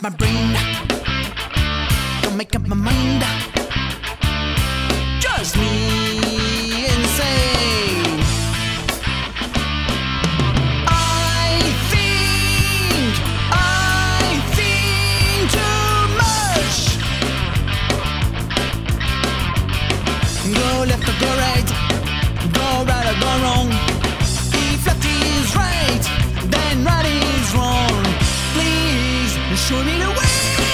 my brain. Don't make up my mind. Just me insane. I think too much. Go left or go right, go right or go wrong. If left is right, then right is wrong. Please show me the way.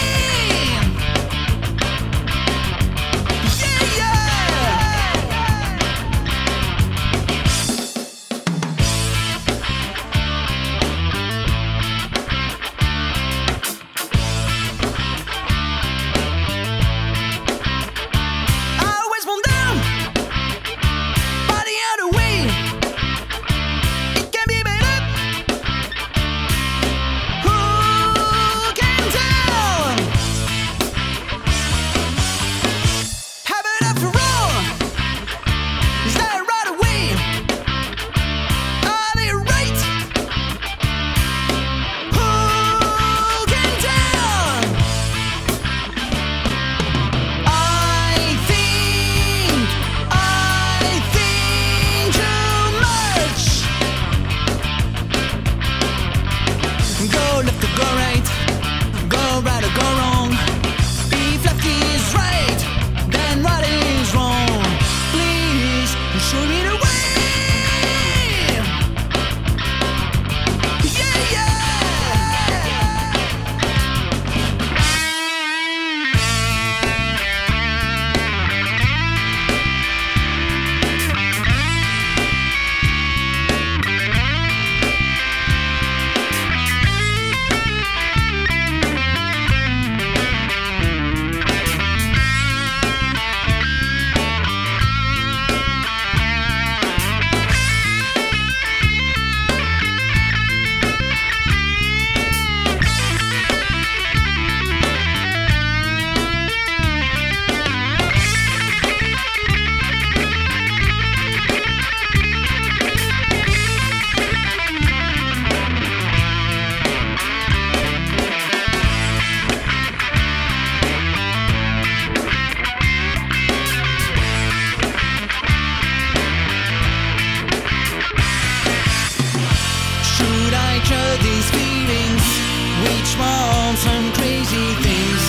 These feelings, which from some crazy things,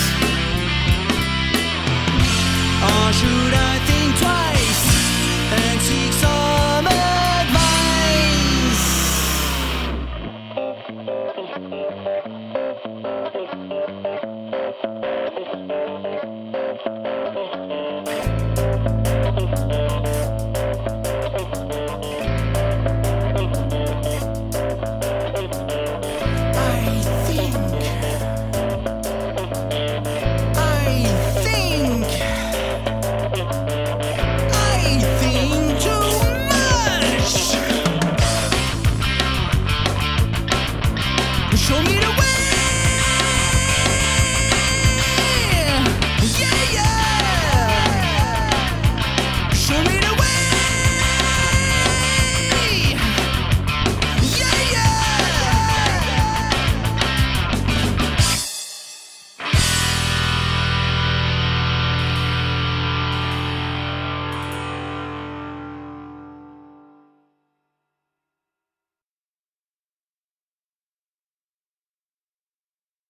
or should I think twice and seek some advice?